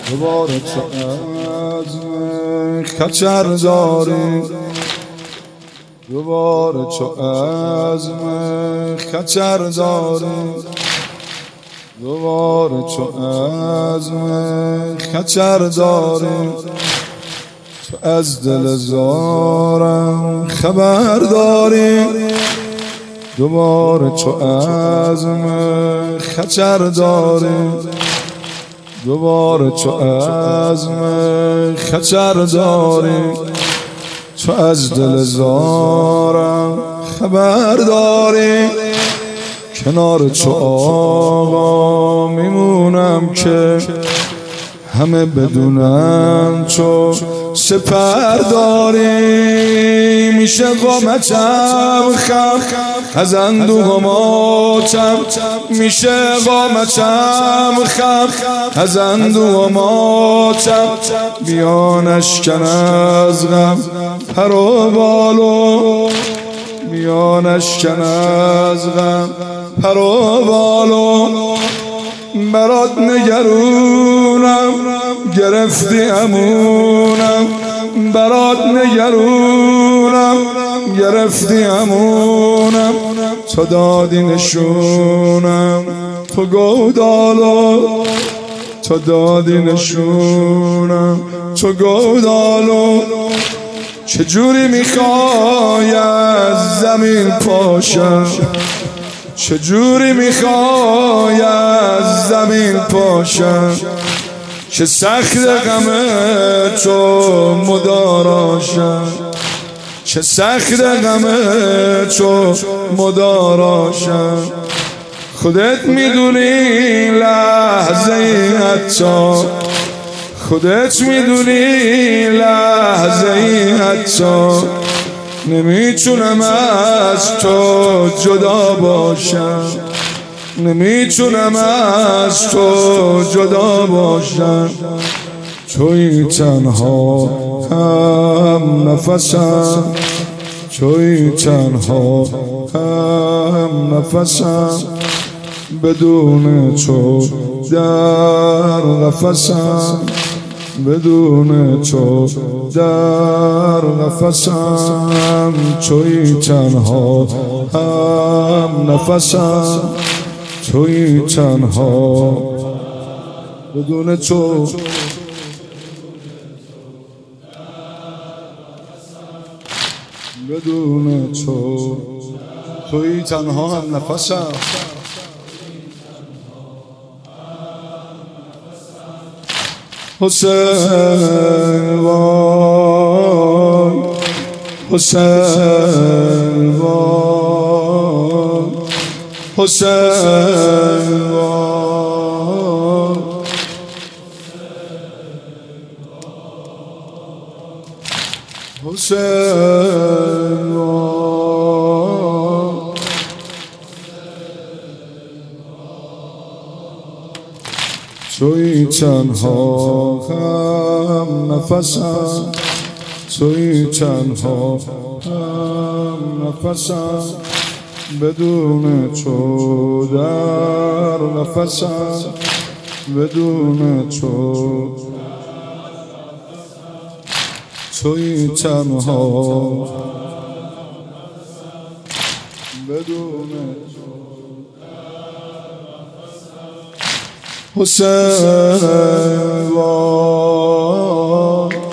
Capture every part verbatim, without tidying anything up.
دوباره تو عزم خچر داری، دوباره تو عزم خچر داری، دوباره تو عزم خچر داری. تو از دل زارم خبر داری، دوباره تو عزم خچر داری، دوباره تو عزم خچر داری. تو از دل زارم خبر داری، کنار تو آقا میمونم که همه بدونن تو سپر داری. میشه قامتم خم از اندوه ماتم، میشه قامتم خم از اندوه ماتم. میان اشکن از غم پر و بالو، میان اشکن از غم پر و بالو. برات نگرونم گرفتی امونم، برات نگرونم گرفتی امونم. تو دادی نشونم تو گودالو، تو دادی نشونم تو گودالو. چجوری میخوای از زمین پاشم، چجوری میخوای از زمین پاشم. چه سخت غمه تو مداراشم، چه سخت غمه تو مداراشم. خودت میدونی لحظه ای حتی، خودت میدونی لحظه ای حتی. نمیتونم از تو جدا باشم، نمیتونم از تو جدا باشم. توی تنها هم نفسم، توی تنها هم نفسم. بدون تو در قفسم، بدون تو در قفسم. توی تنها هم نفسم، توی تنها بدون تو. بدون تو توی تنها هم نفسم. حسین وای، حسین وای، حسین وای. حسین وای، توی تنها هم نفسم، توی تنها هم نفسم. بدون تو در نفسم، بدون تو توی تنها بدون تو. حسین وای،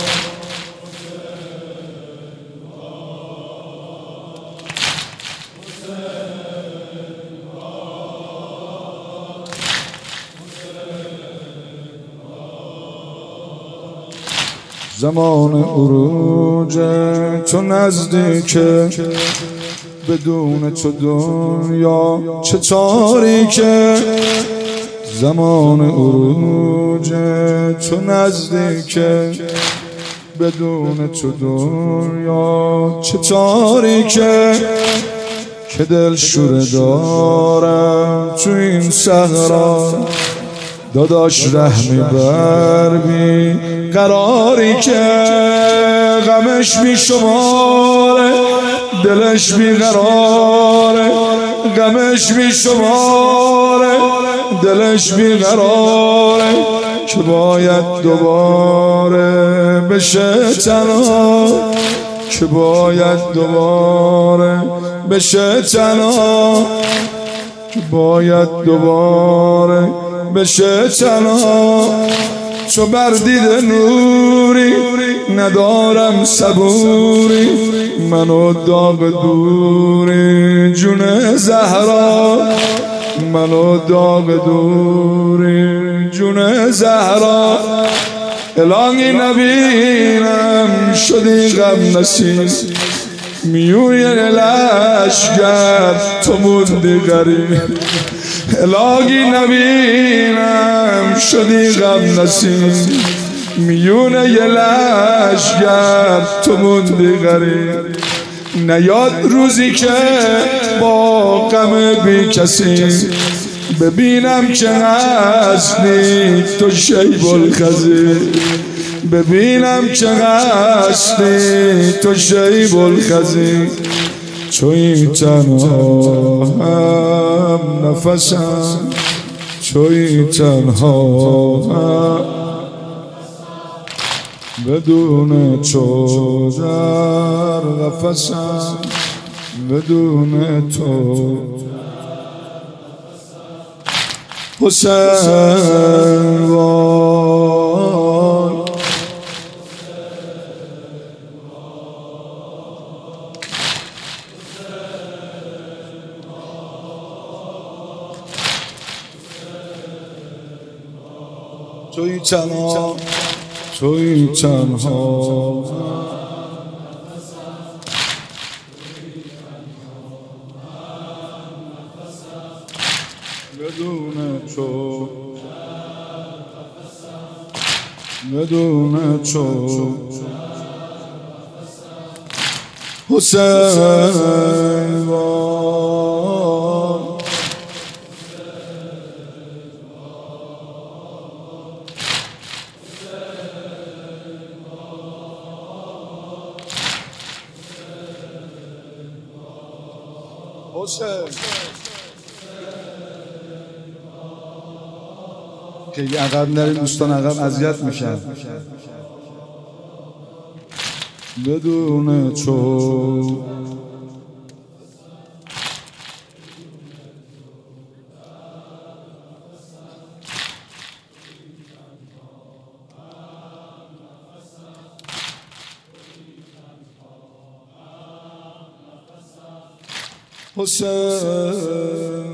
زمان عروج تو نزدیکه، بدون تو دنیا چه تاریکه. زمان عروج تو نزدیکه، بدون تو دنیا چه تاریکه. که دل شوره دارم تو این صحرا، داداش رحمی بر بی قراری که. غمش بی شماره دلش بی قراره، غمش بی شماره دلش بی قراره. که باید دوباره بشه تنها، که باید دوباره بشه تنها، که باید دوباره بشه تنها. چو بر دیده نوری ندارم صبوری، منو داغ دوری جون زهرا، منو داغ دوری جون زهرا. الهی نبینم شدی غم نسیم، میونی لشگر تو موندی غریب. الهی نبینم شدی غم نسیم، میونه یه لشگر تو موندی غریب. نیاد روزی که با غم بی کسی ببینم که هستی تو شیب الخزی، ببینم که هستی تو شیب الخزی. چوی تنها هم نفسم، چوی تنها هم بدون تو در قفسم، بدون تو حسین وای. توی تنها، توی تنها بدون تو، بدون تو حسین وای. حسین که عقب نریم، دوستان عقب اذیت میشن. بدون تو حسین